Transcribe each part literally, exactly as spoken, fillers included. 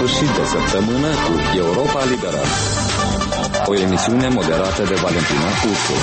sfârșit de săptămână cu Europa Liberă. O emisiune moderată de Valentina Ursu.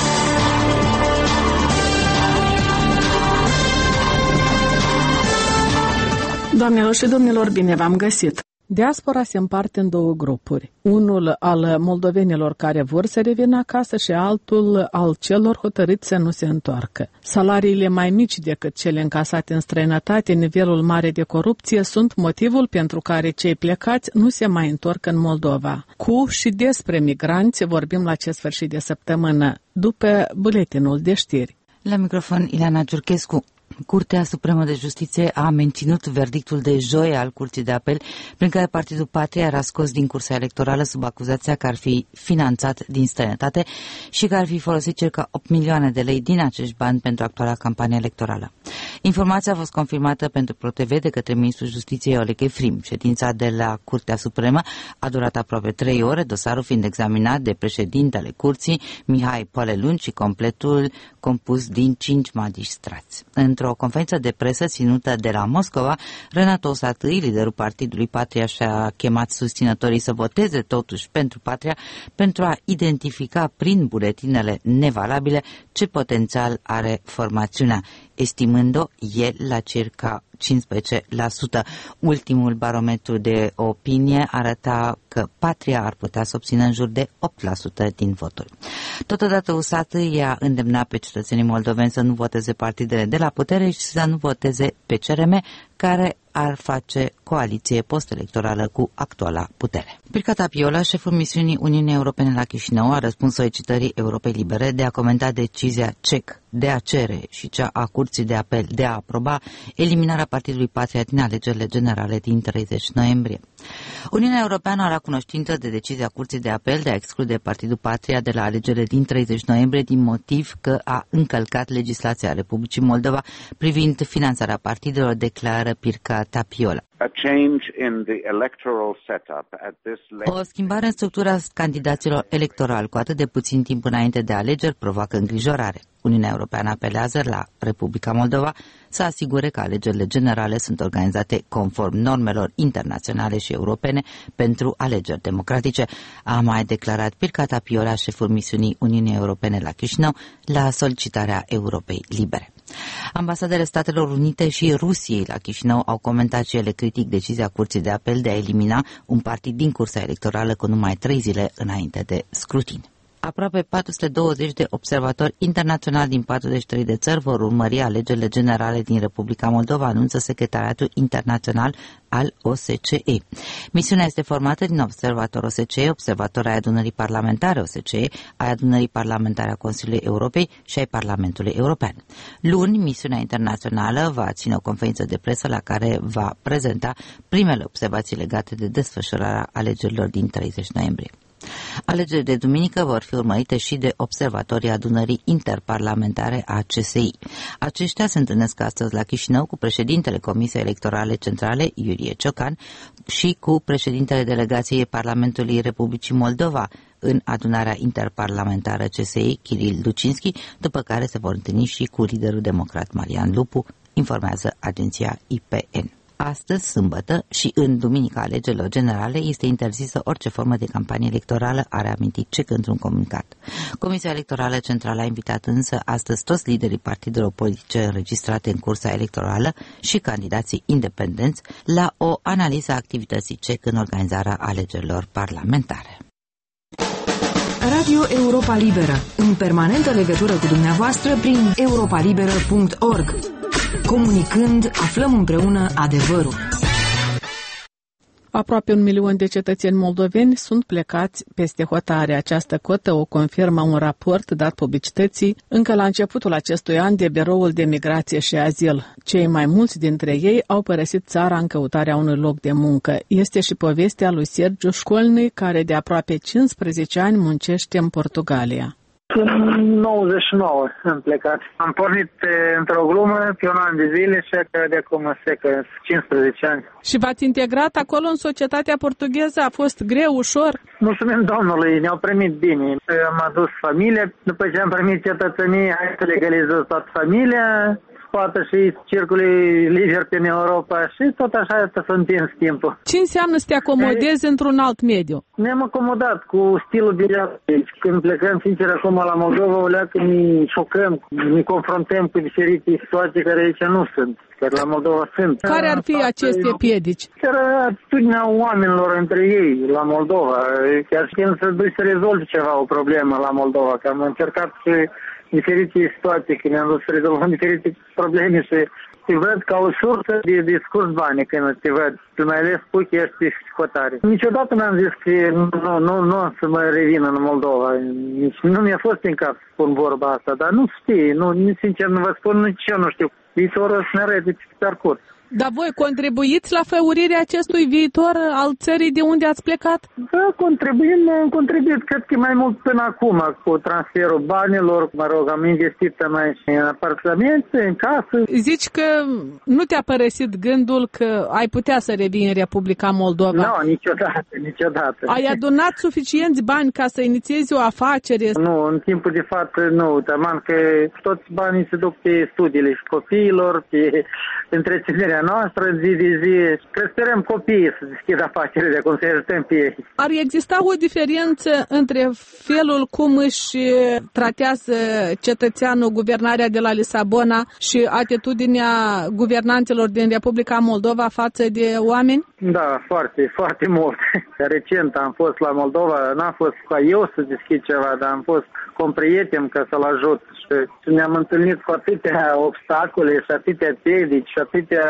Doamnelor și domnilor, bine v-am găsit! Diaspora se împarte în două grupuri. Unul al moldovenilor care vor să revină acasă și altul al celor hotărâți să nu se întoarcă. Salariile mai mici decât cele încasate în străinătate, nivelul mare de corupție sunt motivul pentru care cei plecați nu se mai întorc în Moldova. Cu și despre migranți vorbim la acest sfârșit de săptămână, după buletinul de știri. La microfon Ileana Giurchescu. Curtea Supremă de Justiție a menținut verdictul de joi al Curții de Apel, prin care Partidul Patria era scos din cursa electorală sub acuzația că ar fi finanțat din străinătate și că ar fi folosit circa opt milioane de lei din acești bani pentru actuala campanie electorală. Informația a fost confirmată pentru ProTV de către Ministrul Justiției Oleg Efrim. Ședința de la Curtea Supremă a durat aproape trei ore, dosarul fiind examinat de președintele Curții, Mihai Poalelun, și completul compus din cinci magistrați. Într-o conferință de presă ținută de la Moscova, Renato Osatâi, liderul Partidului Patria, și-a chemat susținătorii să voteze totuși pentru Patria pentru a identifica prin buletinele nevalabile ce potențial are formațiunea, estimând-o el la circa cincisprezece la sută. Ultimul barometru de opinie arăta că Patria ar putea să obțină în jur de opt la sută din voturi. Totodată Usatâi i-a îndemnat pe cetățenii moldoveni să nu voteze partidele de la putere și să nu voteze pe C R M, care ar face coaliție post-electorală cu actuala putere. Pirca Tapiola, șeful misiunii Uniunii Europene la Chișinău, a răspuns solicitării Europei Libere de a comenta decizia C E C de a cere și cea a Curții de Apel de a aproba eliminarea Partidului Patria din alegerile generale din treizeci noiembrie. Uniunea Europeană a luat cunoștință de decizia Curții de Apel de a exclude Partidul Patria de la alegerile din treizeci noiembrie din motiv că a încălcat legislația Republicii Moldova privind finanțarea partidelor, declară Pirca Tapiola. O schimbare în structura candidaților electorali cu atât de puțin timp înainte de alegeri provoacă îngrijorare. Uniunea Europeană apelează la Republica Moldova să asigure că alegerile generale sunt organizate conform normelor internaționale și europene pentru alegeri democratice, a mai declarat Pirca Tapiola, șeful misiunii Uniunii Europene la Chișinău, la solicitarea Europei Libere. Ambasadele Statelor Unite și Rusiei la Chișinău au comentat și ele critic decizia Curții de Apel de a elimina un partid din cursa electorală cu numai trei zile înainte de scrutin. Aproape patru sute douăzeci de observatori internaționali din patruzeci și trei de țări vor urmări alegerile generale din Republica Moldova, anunță Secretariatul Internațional al O S C E. Misiunea este formată din observatori O S C E, observatori ai adunării parlamentare O S C E, ai adunării parlamentare a Consiliului Europei și ai Parlamentului European. Luni, misiunea internațională va ține o conferință de presă la care va prezenta primele observații legate de desfășurarea alegerilor din treizeci noiembrie. Alegerile de duminică vor fi urmărite și de observatorii adunării interparlamentare a C S I. Aceștia se întâlnesc astăzi la Chișinău cu președintele Comisiei Electorale Centrale, Iurie Ciocan, și cu președintele Delegației Parlamentului Republicii Moldova în adunarea interparlamentară C S I, Kiril Lucinski, după care se vor întâlni și cu liderul democrat Marian Lupu, informează agenția I P N. Astăzi, sâmbătă și în duminica alegerilor generale este interzisă orice formă de campanie electorală, a reamintit C E C într-un comunicat. Comisia Electorală Centrală a invitat însă astăzi toți liderii partidelor politice înregistrate în cursa electorală și candidații independenți la o analiză a activității C E C în organizarea alegerilor parlamentare. Radio Europa Liberă, în permanentă legătură cu dumneavoastră prin europa liberă punct org. Comunicând, aflăm împreună adevărul. Aproape un milion de cetățeni moldoveni sunt plecați peste hotare. Această cotă o confirmă un raport dat publicității încă la începutul acestui an de Biroul de Migrație și Azil. Cei mai mulți dintre ei au părăsit țara în căutarea unui loc de muncă. Este și povestea lui Sergiu Școlny, care de aproape cincisprezece ani muncește în Portugalia. În nouăzeci și nouă am plecat. Am pornit într-o glumă pe un an de zile și de acum secă cincisprezece ani. Și v-ați integrat acolo în societatea portugheză? A fost greu, ușor? Mulțumim Domnului, ne-au primit bine. Am adus familia, după ce am primit cetățenie, hai să legalizez toată familia. poată și circule liber prin Europa și tot așa s-a întins timpul. Ce înseamnă să te acomodezi e... într-un alt mediu? Ne-am acomodat cu stilul de viață. Când plecăm, sincer, acum la Moldova, o leacă ne șocăm, ne confruntăm cu diferite situații care aici nu sunt. Care la Moldova sunt. Care ar fi aceste piedici? Era atitudinea oamenilor între ei la Moldova. Chiar și când se duce să rezolvi ceva, o problemă la Moldova. Că am încercat și diferite situații, când ne-am dus să rezolvăm diferite probleme și te văd ca o sursă de discurs bani când te văd. Mai ales spui că ești psihotare. Niciodată n-am zis că nu, nu, nu o să mă revin în Moldova. Nici nu mi-a fost în cap să spun vorba asta, dar nu știi, nu, nici sincer nu vă spun, nici eu nu știu. Viitorul să ne arăte pe parcurs. Dar voi contribuiți la făurirea acestui viitor al țării de unde ați plecat? Da, contribuim, am contribuit cred că mai mult până acum cu transferul banilor. Mă rog, am investit mai și în apartamente, în casă. Zici că nu te-a părăsit gândul că ai putea să revii în Republica Moldova? Nu, niciodată, niciodată. Ai adunat suficienți bani ca să inițiezi o afacere? Nu, în timpul de față nu, taman că toți banii se duc pe studiile și copiilor, pe întreținerea noastră zi de zi. Că sperăm copiii să deschidă afacerile de acum, să ajutăm pe ei. Ar exista o diferență între felul cum își tratează cetățeanul guvernarea de la Lisabona și atitudinea guvernanților din Republica Moldova față de oameni? Da, foarte, foarte mult. Recent am fost la Moldova, n-am fost ca eu să deschid ceva, dar am fost cu un prieten ca să-l ajut. Și ne-am întâlnit cu atâtea obstacole și atâtea piedici și atâtea,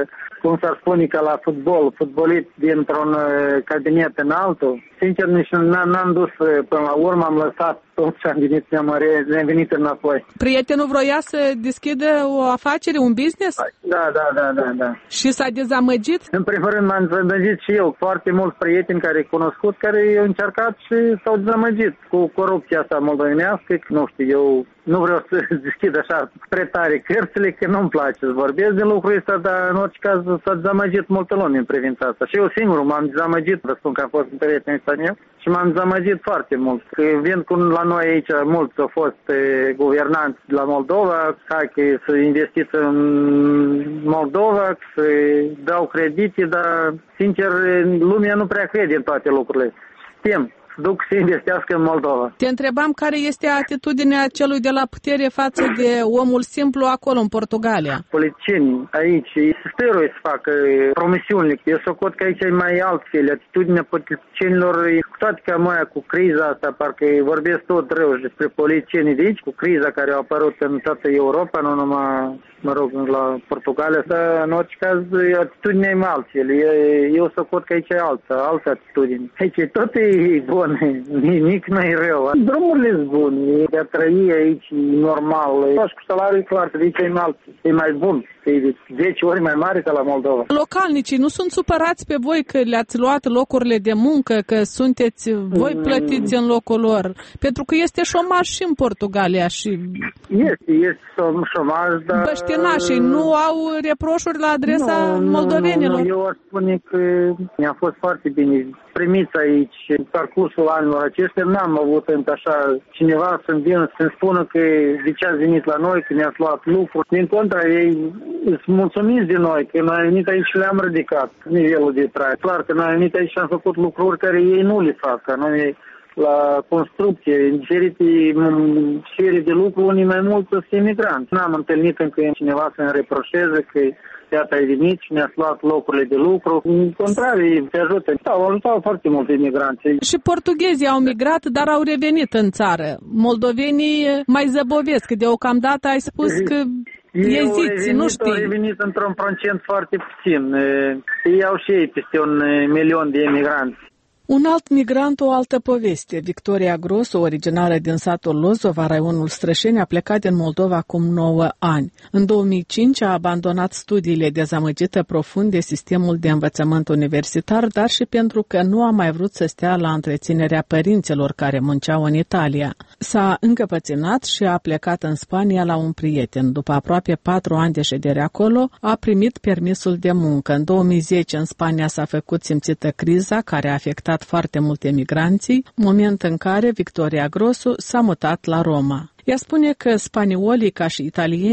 cum s-ar spune, ca la fotbal, fotbolit dintr-un cabinet în altul. Sincer, nici n-am dus până la urmă, am lăsat tot și am venit, ne-am venit înapoi. Prietenul vroia să deschidă o afacere, un business? Da, da, da, da, da. Și s-a dezamăgit? În primul rând m-am dezamăgit și eu. Foarte mulți prieteni care ai cunoscut, care au încercat și s-au dezamăgit cu corupția asta moldovenească. Nu știu, eu nu vreau să deschid așa prea tare cărțile, că nu-mi place să vorbesc de lucrul ăsta, dar în orice caz s-a dezamăgit multă lume în privința asta. Și eu singur m-am dezamăgit, vă spun că am fost un prieten ăsta meu, și m-am dezamăgit foarte mult. Că vin cu la noi aici, mulți au fost eh, guvernanți de la Moldova, hai că să investiți în Moldova, să dau credite, dar sincer lumea nu prea crede în toate lucrurile. Știm. Duc să investească în Moldova. Te întrebam care este atitudinea celui de la putere față de omul simplu acolo, în Portugalia. Politicienii aici stăruie să facă promisiunile. Eu socot că aici e mai altfel. Atitudinea politicienilor, cu toate că mai cu criza asta, parcă vorbesc tot rău despre politicienii de aici, cu criza care a apărut în toată Europa, nu numai, mă rog, la Portugalia, dar în orice caz atitudinea e mai altfel. Eu socot că aici e altă, altă atitudine. Aici tot e bun. Nimic nu e rău. Drumurile sunt bune, de a trăi aici normal. Și cu salariul clar, că aici e înalt, e mai bun. E de zece ori mai mare ca la Moldova. Localnicii nu sunt supărați pe voi că le-ați luat locurile de muncă, că sunteți voi plătiți în locul lor? Pentru că este șomaj și în Portugalia și... Este, este șomaj, dar... Băștinașii nu au reproșuri la adresa nu, moldovenilor? Nu, nu, eu aș spune că mi-a fost foarte bine primiți aici. În parcursul anilor acestea n-am avut încă așa cineva să-mi vină să-mi spună că de ce ați venit la noi, că ne-ați luat lucruri. Din contra, ei sunt mulțumiți de noi, că noi am venit aici și le-am ridicat nivelul de trai. Clar că noi am venit aici și am făcut lucruri care ei nu le fac. Că noi la construcție, în diferite sfere de lucru, unii mai mult sunt imigranți. N-am întâlnit încă cineva să-mi reproșeze că iată ai venit și ne-ați luat locurile de lucru. În contrarie, te ajută. Au ajutat foarte mult imigranții. Și portughezii au migrat, dar au revenit în țară. Moldovenii mai zăbovesc. Deocamdată ai spus că eziți, nu știi. Au revenit într-un procent foarte puțin. Ei au și ei peste un milion de imigranți. Un alt migrant, o altă poveste. Victoria Grosu, originară din satul Lozova, raionul Strășeni, a plecat din Moldova acum nouă ani. În două mii cinci a abandonat studiile, dezamăgită profund de sistemul de învățământ universitar, dar și pentru că nu a mai vrut să stea la întreținerea părinților care munceau în Italia. S-a încăpățânat și a plecat în Spania la un prieten. După aproape patru ani de ședere acolo, a primit permisul de muncă. În două mii zece în Spania s-a făcut simțită criza care a afectat foarte multe migranții, moment în care Victoria Grosu s-a mutat la Roma. Ea spune că spaniolii, ca și italienii,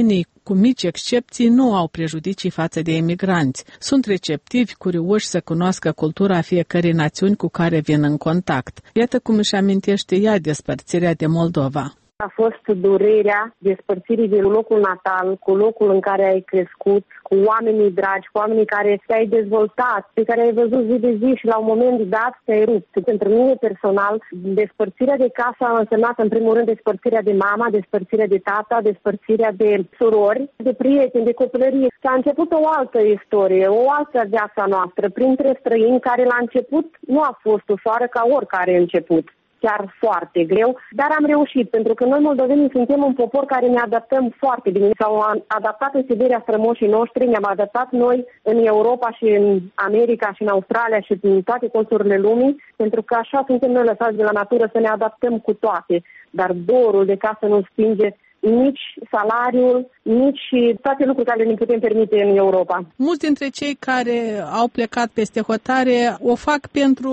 cu mici excepții, nu au prejudicii față de emigranți. Sunt receptivi, curioși să cunoască cultura fiecărei națiuni cu care vin în contact. Iată cum își amintește ea despărțirea de Moldova. A fost durerea despărțirii de locul natal, cu locul în care ai crescut, cu oamenii dragi, cu oamenii care te-ai dezvoltat, pe care ai văzut zi de zi și la un moment dat te-ai rupt. Pentru mine personal, despărțirea de casă a însemnat în primul rând despărțirea de mama, despărțirea de tata, despărțirea de surori, de prieteni, de copilărie. S-a început o altă istorie, o altă viață noastră, printre străini care la început nu a fost ușoară ca oricare început. Chiar foarte greu, dar am reușit, pentru că noi moldovenii suntem un popor care ne adaptăm foarte bine. S-au adaptat în Siberia strămoșii noștri, ne-am adaptat noi în Europa și în America și în Australia și în toate colțurile lumii, pentru că așa suntem noi lăsați de la natură să ne adaptăm cu toate. Dar dorul de casă nu stinge nici salariul, nici toate lucrurile care ne putem permite în Europa. Mulți dintre cei care au plecat peste hotare o fac pentru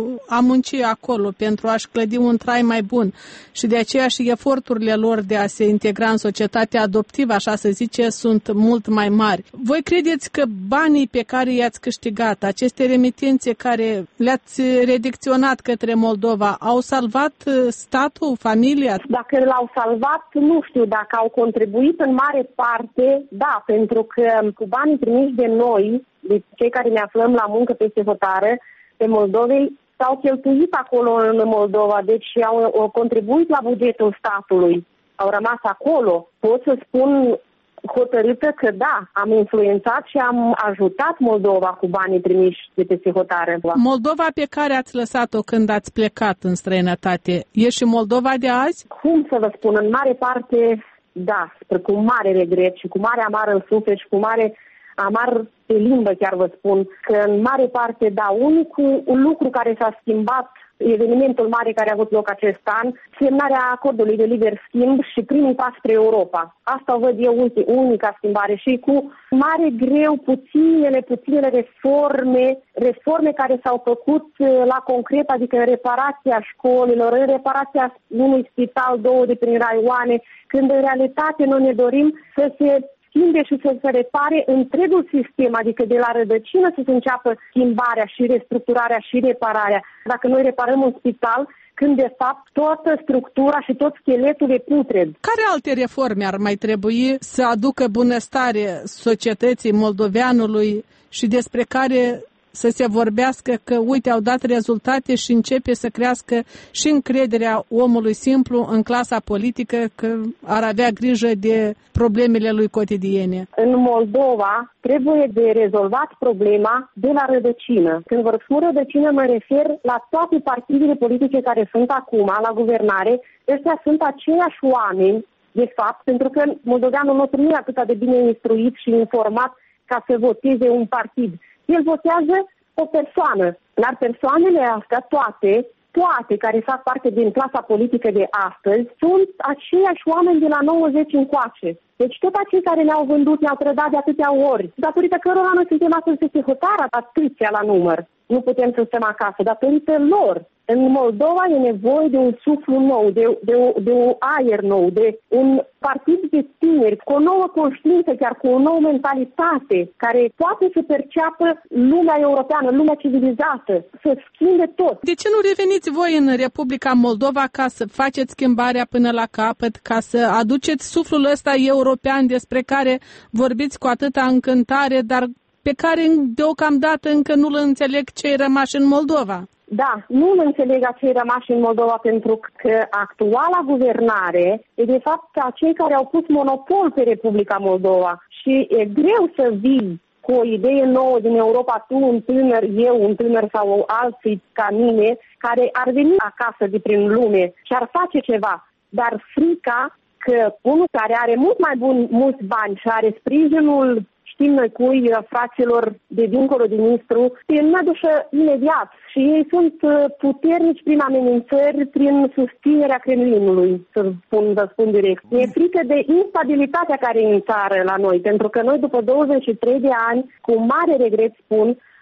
a munci acolo, pentru a-și clădi un trai mai bun și de aceea și eforturile lor de a se integra în societatea adoptivă, așa să zice, sunt mult mai mari. Voi credeți că banii pe care i-ați câștigat, aceste remitențe care le-ați redicționat către Moldova, au salvat statul, familia? Dacă l-au salvat, nu știu. Dacă au contribuit în mare parte, da, pentru că cu banii trimiși de noi, de cei care ne aflăm la muncă peste hotară, pe Moldovei, s-au cheltuit acolo în Moldova, deci au, au contribuit la bugetul statului, au rămas acolo. Pot să spun hotărâtă că da, am influențat și am ajutat Moldova cu banii trimiși de peste hotare. Moldova pe care ați lăsat-o când ați plecat în străinătate, e și Moldova de azi? Cum să vă spun, în mare parte, da, cu mare regret și cu mare amar în suflet și cu mare amar pe limbă, chiar vă spun, că în mare parte, da, unicul lucru care s-a schimbat, evenimentul mare care a avut loc acest an, semnarea acordului de liber schimb și primii pași spre Europa. Asta o văd eu unica schimbare și cu mare greu puținele, puținele reforme, reforme care s-au făcut la concret, adică în reparația școlilor, în reparația unui spital, două de prin raioane, când în realitate noi ne dorim să se schimbe și să se repare întregul sistem, adică de la rădăcină să se înceapă schimbarea și restructurarea și repararea. Dacă noi reparăm un spital, când de fapt toată structura și tot scheletul e putred. Care alte reforme ar mai trebui să aducă bunăstare societății moldoveanului și despre care să se vorbească că, uite, au dat rezultate și începe să crească și încrederea omului simplu în clasa politică, că ar avea grijă de problemele lui cotidiene? În Moldova trebuie de rezolvat problema de la rădăcină. Când vă spun rădăcină, mă refer la toate partidele politice care sunt acum la guvernare. Ăștia sunt aceiași oameni, de fapt, pentru că moldoveanul nostru nu e atât de bine instruit și informat ca să voteze un partid. El votează o persoană, dar persoanele astea, toate, toate care fac parte din clasa politică de astăzi, sunt aceiași oameni de la nouăzeci încoace. Deci tot acei care ne-au vândut, ne-au trădat de atâtea ori, datorită cărora noi suntem astăzi peste hotara, atâția la număr. Nu putem să stăm acasă, datorită lor. În Moldova e nevoie de un suflu nou, de, de, de un aer nou, de un partid de tineri, cu o nouă conștiință, chiar cu o nouă mentalitate, care poate să perceapă lumea europeană, lumea civilizată, să schimbe tot. De ce nu reveniți voi în Republica Moldova ca să faceți schimbarea până la capăt, ca să aduceți suflul ăsta european despre care vorbiți cu atâta încântare, dar pe care deocamdată încă nu-l înțeleg cei rămași în Moldova? Da, nu-l înțeleg acei rămași în Moldova, pentru că actuala guvernare e de fapt acei care au pus monopol pe Republica Moldova și e greu să vii cu o idee nouă din Europa, tu un tânăr, eu un tânăr sau alții ca mine, care ar veni acasă de prin lume și ar face ceva, dar frica că unul care are mult mai bun, mulți bani și are sprijinul, știm noi cui, fraților de dincolo din Nistru, îi înădușă imediat și ei sunt puternici prin amenințări, prin susținerea Kremlinului, să spun, vă spun direct. E frică de instabilitatea care e în țară la noi, pentru că noi după douăzeci și trei de ani, cu mare regret spun,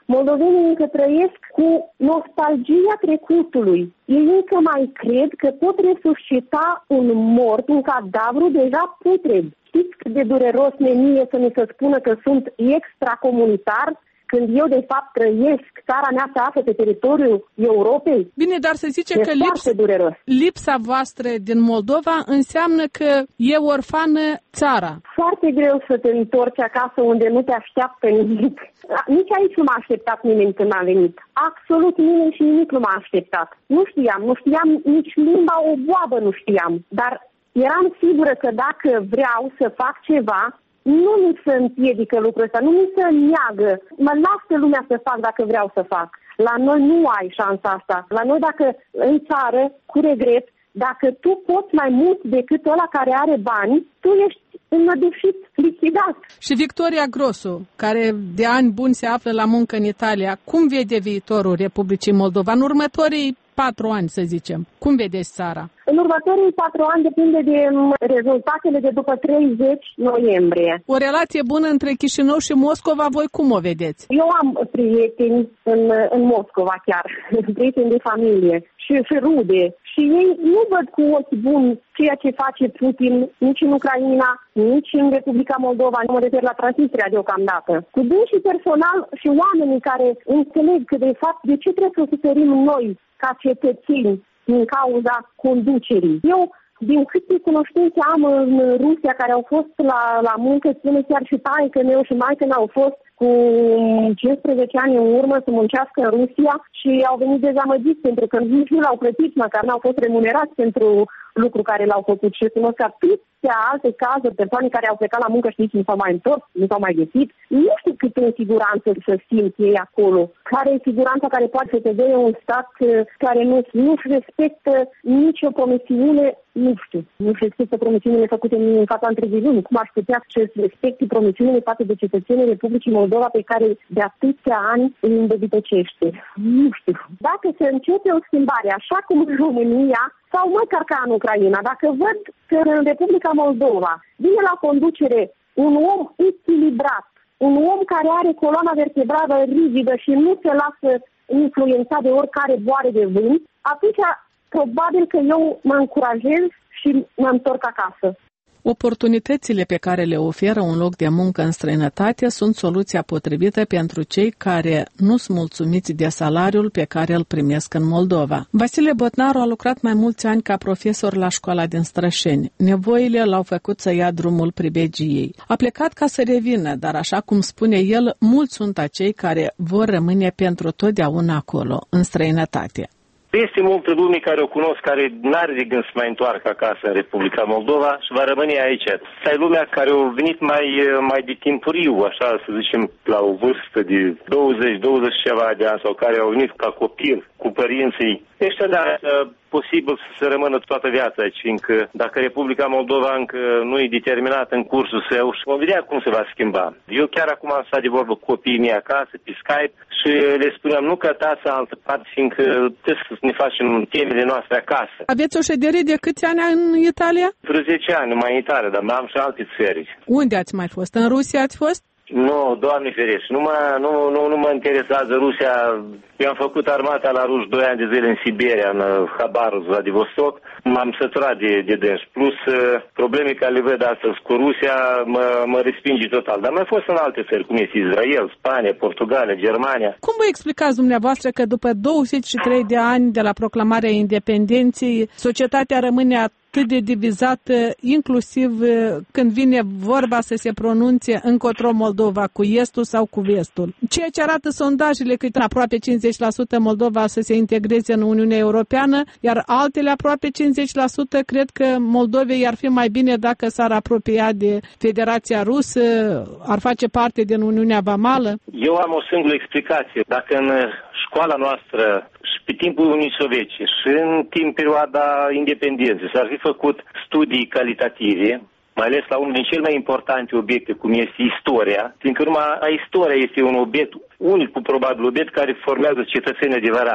moldovenii încă trăiesc cu nostalgia trecutului. Ei încă mai cred că pot resuscita un mort, un cadavru deja putred. Știți cât de dureros mi-e să mi se spună că sunt extracomunitar, când eu, de fapt, trăiesc, țara mea se află pe teritoriul Europei? Bine, dar să zice e că lipsa, lipsa voastră din Moldova înseamnă că e orfană țara. Foarte greu să te întorci acasă unde nu te așteaptă nimic. Nici aici nu m-a așteptat nimeni când am venit. Absolut nimeni și nimic nu m-a așteptat. Nu știam, nu știam nici limba, o boabă nu știam. Dar eram sigură că dacă vreau să fac ceva, nu mi se împiedică lucrul ăsta, nu mi se neagă. Mă lasă lumea să fac dacă vreau să fac. La noi nu ai șansa asta. La noi, dacă în țară, cu regret, dacă tu poți mai mult decât ăla care are bani, tu ești înădușit, lichidat. Și Victoria Grosu, care de ani buni se află la muncă în Italia, cum vede viitorul Republicii Moldova în următorii patru ani, să zicem? Cum vedeți țara? În următorii patru ani depinde de rezultatele de după treizeci noiembrie. O relație bună între Chișinău și Moscova, voi cum o vedeți? Eu am prieteni în, în Moscova chiar, prieteni de familie și, și rude. Și ei nu văd cu ochi buni ceea ce face Putin nici în Ucraina, nici în Republica Moldova, nu mă refer la Transnistria deocamdată. Cu dânsii personal și oamenii care înțeleg că de fapt de ce trebuie să suferim noi ca cetățeni din cauza conducerii. Eu, din câte cunoștințe am în Rusia care au fost la, la muncă, spune chiar și taică meu și maică au fost cu cincisprezece ani în urmă să muncească în Rusia și au venit dezamăgiți pentru că nici nu l-au plătit, măcar n-au fost remunerați pentru lucru care l-au făcut. Și cunosc atâtea alte cazuri, persoane care au plecat la muncă și nici nu s-au mai întors, nu s-au mai găsit. Nu știu cât în siguranță să simt ei acolo. Care e siguranța care poate să te dea un stat care nu, nu-și respectă nicio promisiune, nu știu, nu-și respectă promisiunile făcute în fața întregii lumi. Cum aș putea să-și respecte promisiunile față de cetățenii Republicii Moldova pe care de atâția ani îi îndăbităcește? Nu știu. Dacă se începe o schimbare, așa cum în România, sau măcar ca în Ucraina, dacă văd că în Republica Moldova vine la conducere un om echilibrat, un om care are coloana vertebrală rigidă și nu se lasă influențat de oricare boare de vânt, atunci probabil că eu mă încurajez și mă întorc acasă. Oportunitățile pe care le oferă un loc de muncă în străinătate sunt soluția potrivită pentru cei care nu sunt mulțumiți de salariul pe care îl primesc în Moldova. Vasile Botnaru a lucrat mai mulți ani ca profesor la școala din Strășeni. Nevoile l-au făcut să ia drumul pribegiei. A plecat ca să revină, dar așa cum spune el, mulți sunt acei care vor rămâne pentru totdeauna acolo, în străinătate. Este multă lume care o cunosc, care n-are de gând să mai întoarcă acasă în Republica Moldova și va rămâne aici. Asta e lumea care a venit mai, mai de timpuriu, așa să zicem, la o vârstă de douăzeci douăzeci ceva de ani sau care au venit ca copil cu părinții. Ăștia, da, posibil să se rămână toată viața aici, fiindcă dacă Republica Moldova încă nu e determinată în cursul său și vom vedea cum se va schimba. Eu chiar acum am stat de vorbă cu copiii mei acasă, pe Skype, și le spuneam, nu cătați în altă parte, fiindcă trebuie să ne facem temele noastre acasă. Aveți o ședere de câți ani în Italia? Vreo zece ani, numai în Italia, dar am și alte țări. Unde ați mai fost? În Rusia ați fost? Nu, Doamne ferește, nu mă, nu, nu, nu mă interesează Rusia. Eu am făcut armata la ruși doi ani de zile în Siberia, în Habarul, Vladivostok. M-am săturat de, de dâns. Plus, probleme care le văd astăzi cu Rusia mă, mă respinge total. Dar mai fost în alte țări, cum este Israel, Spania, Portugalia, Germania. Cum vă explicați dumneavoastră că după douăzeci și trei de ani de la proclamarea independenței, societatea rămâne atât de divizată, inclusiv când vine vorba să se pronunțe încotro Moldova, cu estul sau cu vestul? Ceea ce arată sondajele că aproape cincizeci la sută Moldova să se integreze în Uniunea Europeană, iar altele aproape cincizeci la sută cred că Moldovei ar fi mai bine dacă s-ar apropia de Federația Rusă, ar face parte din Uniunea Vamală. Eu am o singură explicație. Dacă în școala noastră și pe timpul Uniunii Sovietice și în timp perioada independenței s-ar fi făcut studii calitative, mai ales la unul din cele mai importante obiecte, cum este istoria, fiindcă numai istoria este un obiect, unicul probabil obiect care formează cetățeni adevărat.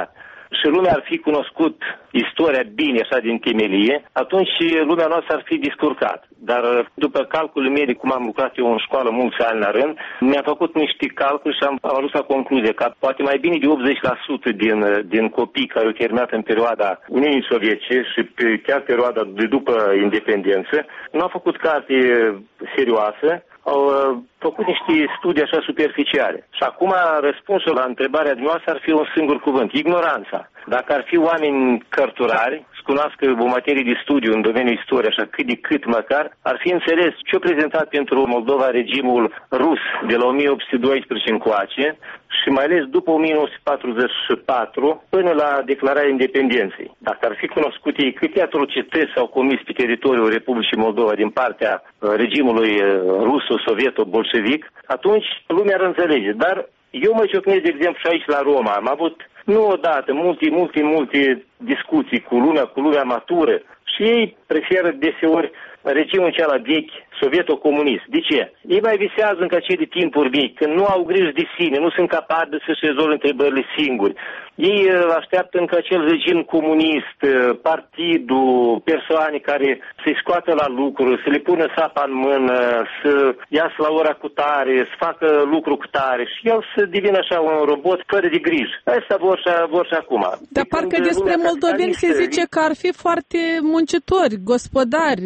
și lumea ar fi cunoscut istoria bine, așa, din temelie, atunci lumea noastră ar fi descurcat. Dar după calculul mele, cum am lucrat eu în școală mulți ani la rând, mi-am făcut niște calculi și am, am ajuns la concluzie că poate mai bine de optzeci la sută din, din copii care au terminat în perioada Uniunii Sovietice și pe, chiar perioada de după independență, nu au făcut carte serioasă, au uh, făcut niște studii așa superficiale. Și acum răspunsul la întrebarea dumneavoastră ar fi un singur cuvânt: ignoranța. Dacă ar fi oameni cărturari, să cunoască o materie de studiu în domeniul istoriei, așa cât de cât măcar, ar fi înțeles ce a prezentat pentru Moldova regimul rus de la o mie opt sute doisprezece încoace și mai ales după o mie nouă sute patruzeci și patru până la declararea independenței. Dacă ar fi cunoscut ei câte atrocități s-au comis pe teritoriul Republicii Moldova din partea regimului ruso-sovieto-bolșevic, atunci lumea ar înțelege. Dar eu mă ciocnesc, de exemplu, și aici la Roma. Am avut nu odată, multe, multe, multe discuții cu lumea, cu lumea matură și ei preferă deseori regimul acela vechi, sovieto-comunist. De ce? Ei mai visează încă acele timpuri vechi, când nu au grijă de sine, nu sunt capabili să-și rezolve întrebările singuri. Ei așteaptă încă acel regim comunist, partidul, persoane care să-i scoată la lucru, să le pună sapa în mână, să iasă la ora cu tare, să facă lucru cu tare și el să devină așa un robot fără de grijă. Asta vor și, vor și acum. Dar de parcă despre moldoveni se zice că ar fi foarte muncitori, gospodari.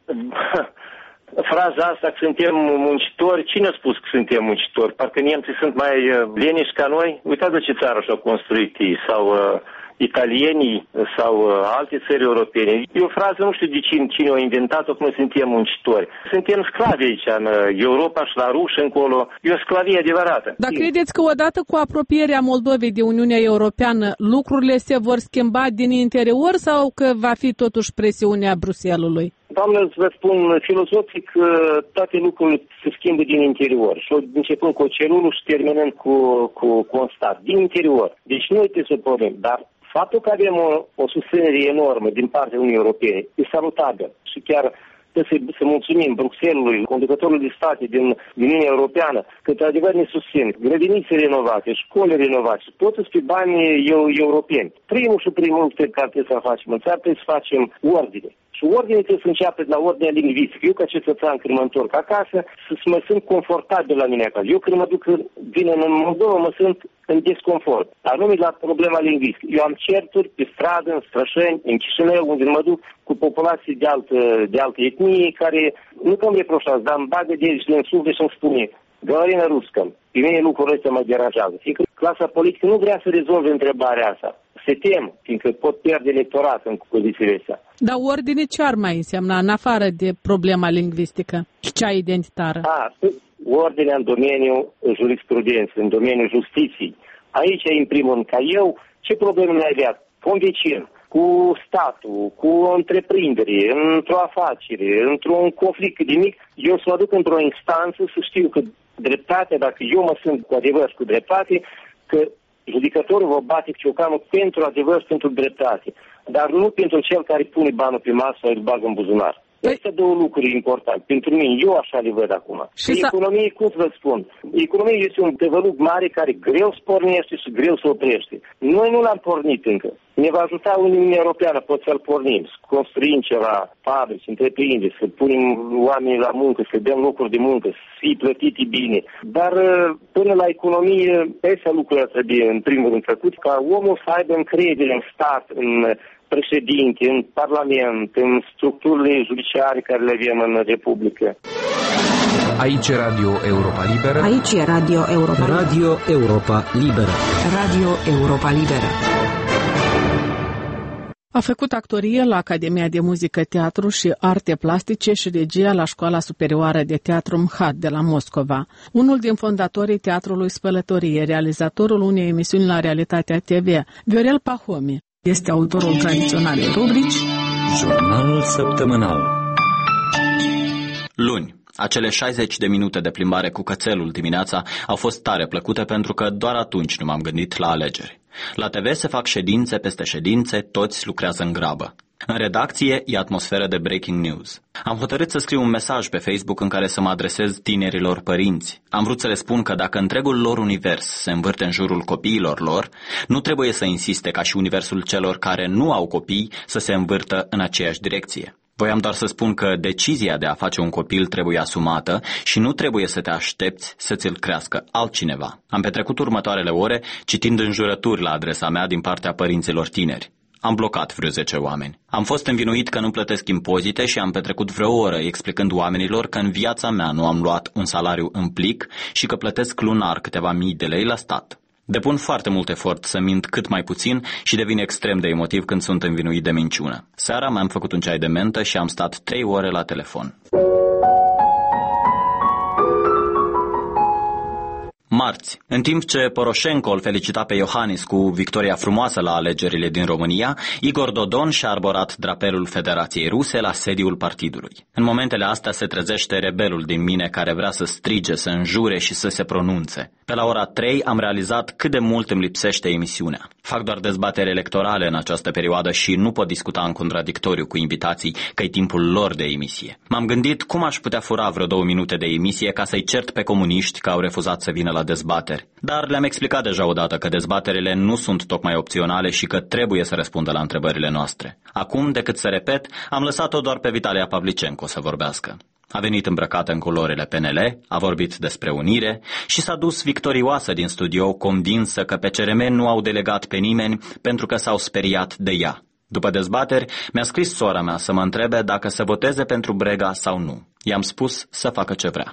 Fraza asta că suntem muncitori, cine a spus că suntem muncitori? Parcă nemții sunt mai leniși ca noi? Uitați ce țară și-au construit ei, sau uh, italienii, sau uh, alte țări europene. E o frază, nu știu de cine, cine a inventat-o, că noi suntem muncitori. Suntem sclavi aici, în Europa și la ruși încolo. E o sclavie adevărată. Dar credeți că odată cu apropierea Moldovei de Uniunea Europeană, lucrurile se vor schimba din interior sau că va fi totuși presiunea Bruxellesului? Doamne, vă spun filozofic că toate lucrurile se schimbă din interior. Și începând cu ocelulul și terminând cu, cu, cu un stat. Din interior. Deci noi trebuie să pornim. Dar faptul că avem o, o susținere enormă din partea Uniunii Europene e salutabil. Și chiar trebuie să, să mulțumim Bruxellesului, conducătorului de state din Uniunea Europeană, că într-adevăr ne susțin. Grădinițe renovate, școli renovate, toți pe banii eu, europeni. Primul și primul cred că trebuie să facem în țară, trebuie să facem ordine. Și ordine trebuie să înceapă de la ordinea lingvistică. Eu, ca cetățean, când mă întorc acasă, să mă simt confortabil la mine acasă. Eu, când mă duc vin în Moldova, mă simt în disconfort. Anume la problema lingvistică. Eu am certuri pe stradă, în Strășeni, în Chișinău, unde mă duc cu populații de altă, de altă etnie, care nu că îmi reproșați, dar îmi bagă de aici în suflet și îmi spune: Gălărină ruscă, pe mine lucrurile astea mă deranjează. Fiindcă clasa politică nu vrea să rezolve întrebarea asta. Se tem, fiindcă pot pierde electorat în condițiile astea. Dar ordine ce ar mai însemna, în afară de problema lingvistică și cea identitară? A, ordinea în domeniul jurisprudenței, în domeniul justiției. Aici, în primul rând, ca eu, ce probleme mi-ai avea? Cu un vecin, cu statul, cu o întreprindere, într-o afacere, într-un conflict de mic, eu să mă duc într-o instanță să știu că dreptatea, dacă eu mă sunt cu adevăr cu dreptate, că judecătorul vă bate ciocanul pentru adevăr și pentru dreptate, dar nu pentru cel care pune banul pe masă sau îl bagă în buzunar. Astea două lucruri importante. Pentru mine, eu așa le văd acum. Și economie, cum să vă spun, economia este un develoп mare care greu se pornește și greu se oprește. Noi nu l-am pornit încă. Ne va ajuta Uniunea Europeană, pot să-l pornim, să construim ceva, fabrici, întreprinderi, să punem oamenii la muncă, să dăm locuri de muncă, să fie plătite bine. Dar până la economie, astea lucrurile trebuie în primul rând făcut, ca omul să aibă încredere în stat, în președinte, în parlament, în structurile judiciare care le avem în Republică. Aici e Radio Europa Liberă. Aici e Radio Europa Liberă. Radio Europa Liberă. Radio Europa Liberă. A făcut actorie la Academia de Muzică, Teatru și Arte Plastice și regia la Școala Superioară de Teatru M H A T de la Moscova. Unul din fondatorii Teatrului Spălătorie, realizatorul unei emisiuni la Realitatea T V, Viorel Pahomi, este autorul tradiționalei rubrici Jurnalul Săptămânal. Luni. Acele șaizeci de minute de plimbare cu cățelul dimineața au fost tare plăcute pentru că doar atunci nu m-am gândit la alegeri. La T V se fac ședințe peste ședințe, toți lucrează în grabă. În redacție e atmosferă de breaking news. Am hotărât să scriu un mesaj pe Facebook în care să mă adresez tinerilor părinți. Am vrut să le spun că dacă întregul lor univers se învârte în jurul copiilor lor, nu trebuie să insiste ca și universul celor care nu au copii să se învârtă în aceeași direcție. Voiam doar să spun că decizia de a face un copil trebuie asumată și nu trebuie să te aștepți să ți-l crească altcineva. Am petrecut următoarele ore citind înjurături la adresa mea din partea părinților tineri. Am blocat vreo zece oameni. Am fost învinuit că nu plătesc impozite și am petrecut vreo oră explicând oamenilor că în viața mea nu am luat un salariu în plic și că plătesc lunar câteva mii de lei la stat. Depun foarte mult efort să mint cât mai puțin și devin extrem de emotiv când sunt învinuit de minciună. Seara mi-am făcut un ceai de mentă și am stat trei ore la telefon. Marți, în timp ce Poroșenko îl felicita pe Iohannis cu victoria frumoasă la alegerile din România, Igor Dodon și-a arborat drapelul Federației Ruse la sediul partidului. În momentele astea se trezește rebelul din mine care vrea să strige, să înjure și să se pronunțe. Pe la ora trei am realizat cât de mult îmi lipsește emisiunea. Fac doar dezbateri electorale în această perioadă și nu pot discuta în contradictoriu cu invitații că e timpul lor de emisie. M-am gândit cum aș putea fura vreo două minute de emisie ca să-i cert pe comuniști că au refuzat să vină la dezbateri. Dar le-am explicat deja odată că dezbaterile nu sunt tocmai opționale și că trebuie să răspundă la întrebările noastre. Acum, decât să repet, am lăsat-o doar pe Vitalia Pavlicenko să vorbească. A venit îmbrăcată în culorile P N L, a vorbit despre unire și s-a dus victorioasă din studio, convinsă că pe C R M nu au delegat pe nimeni pentru că s-au speriat de ea. După dezbateri, mi-a scris sora mea să mă întrebe dacă să voteze pentru Brega sau nu. I-am spus să facă ce vrea.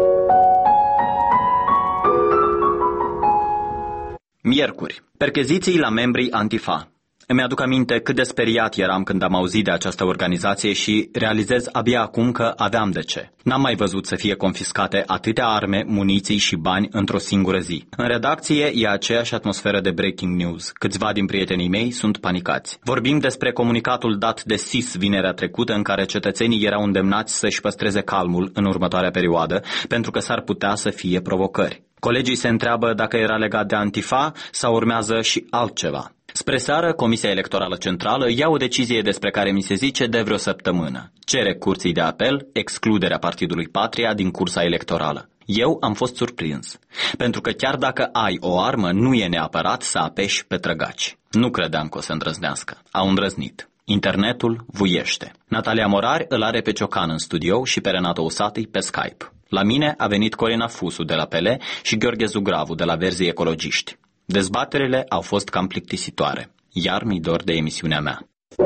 Miercuri. Percheziții la membrii Antifa. Îmi aduc aminte cât de speriat eram când am auzit de această organizație și realizez abia acum că aveam de ce. N-am mai văzut să fie confiscate atâtea arme, muniții și bani într-o singură zi. În redacție e aceeași atmosferă de breaking news. Câțiva din prietenii mei sunt panicați. Vorbim despre comunicatul dat de S I S vinerea trecută în care cetățenii erau îndemnați să-și păstreze calmul în următoarea perioadă pentru că s-ar putea să fie provocări. Colegii se întreabă dacă era legat de Antifa sau urmează și altceva. Spre seară, Comisia Electorală Centrală ia o decizie despre care mi se zice de vreo săptămână. Cere Curții de Apel excluderea Partidului Patria din cursa electorală. Eu am fost surprins, pentru că chiar dacă ai o armă, nu e neapărat să apeși pe trăgaci. Nu credeam că o să îndrăznească. Au îndrăznit. Internetul vuiește. Natalia Morari îl are pe Ciocan în studio și pe Renato Usati pe Skype. La mine a venit Corina Fusu de la P L și Gheorghe Zugravu de la Verzii Ecologiști. Dezbaterile au fost cam plictisitoare, iar mi-i dor de emisiunea mea.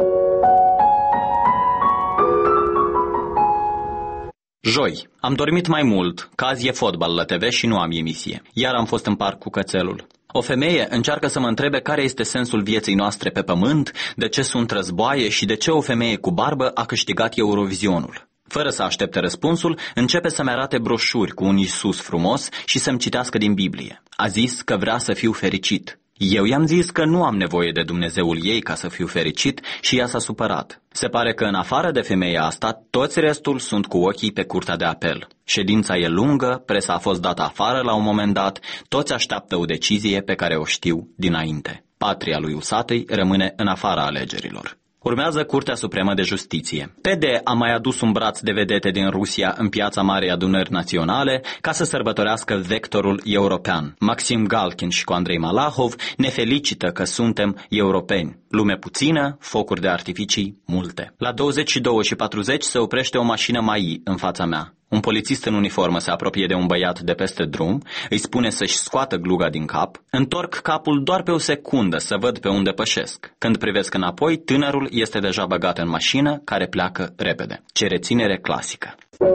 Joi. Am dormit mai mult, că azi e fotbal la T V și nu am emisie. Iar am fost în parc cu cățelul. O femeie încearcă să mă întrebe care este sensul vieții noastre pe pământ, de ce sunt războaie și de ce o femeie cu barbă a câștigat Eurovizionul. Fără să aștepte răspunsul, începe să-mi arate broșuri cu un Iisus frumos și să-mi citească din Biblie. A zis că vrea să fiu fericit. Eu i-am zis că nu am nevoie de Dumnezeul ei ca să fiu fericit și ea s-a supărat. Se pare că în afară de femeia asta, toți restul sunt cu ochii pe curtea de apel. Ședința e lungă, presa a fost dată afară la un moment dat, toți așteaptă o decizie pe care o știu dinainte. Patria lui Usatăi rămâne în afara alegerilor. Urmează Curtea Supremă de Justiție. P D a mai adus un braț de vedete din Rusia în piața Marei Adunări Naționale ca să sărbătorească vectorul european. Maxim Galkin și cu Andrei Malahov ne felicită că suntem europeni. Lume puțină, focuri de artificii multe. La douăzeci și două și patruzeci se oprește o mașină Mai în fața mea. Un polițist în uniformă se apropie de un băiat de peste drum, îi spune să-și scoată gluga din cap, întorc capul doar pe o secundă să văd pe unde pășesc. Când privesc înapoi, tânărul este deja băgat în mașină, care pleacă repede. Ce reținere clasică.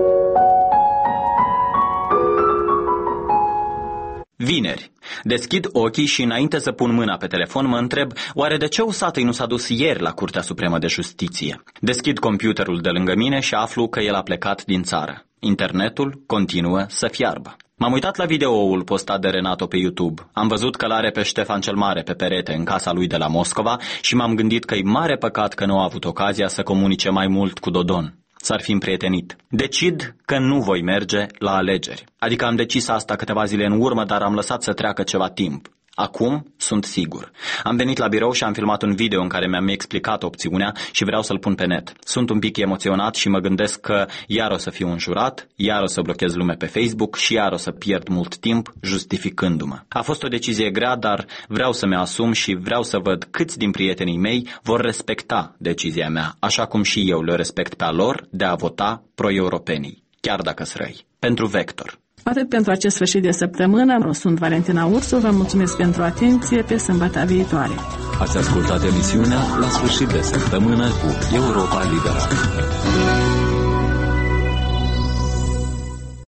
Vineri. Deschid ochii și înainte să pun mâna pe telefon mă întreb, oare de ce Usatăi nu s-a dus ieri la Curtea Supremă de Justiție? Deschid computerul de lângă mine și aflu că el a plecat din țară. Internetul continuă să fiarbă. M-am uitat la videoul postat de Renato pe YouTube. Am văzut că l-are pe Ștefan cel Mare pe perete în casa lui de la Moscova și m-am gândit că e mare păcat că nu a avut ocazia să comunice mai mult cu Dodon. S-ar fi împrietenit. Decid că nu voi merge la alegeri. Adică am decis asta câteva zile în urmă, dar am lăsat să treacă ceva timp. Acum sunt sigur. Am venit la birou și am filmat un video în care mi-am explicat opțiunea și vreau să-l pun pe net. Sunt un pic emoționat și mă gândesc că iar o să fiu înjurat, iar o să blochez lume pe Facebook și iar o să pierd mult timp justificându-mă. A fost o decizie grea, dar vreau să mi-o asum și vreau să văd câți din prietenii mei vor respecta decizia mea, așa cum și eu le respect pe a lor de a vota pro-europenii, chiar dacă sunt răi. Pentru Vector. Atât pentru acest sfârșit de săptămână. Sunt Valentina Ursu, vă mulțumesc pentru atenție, pe sâmbătă viitoare. Ați ascultat emisiunea La sfârșit de săptămână cu Europa Liberă.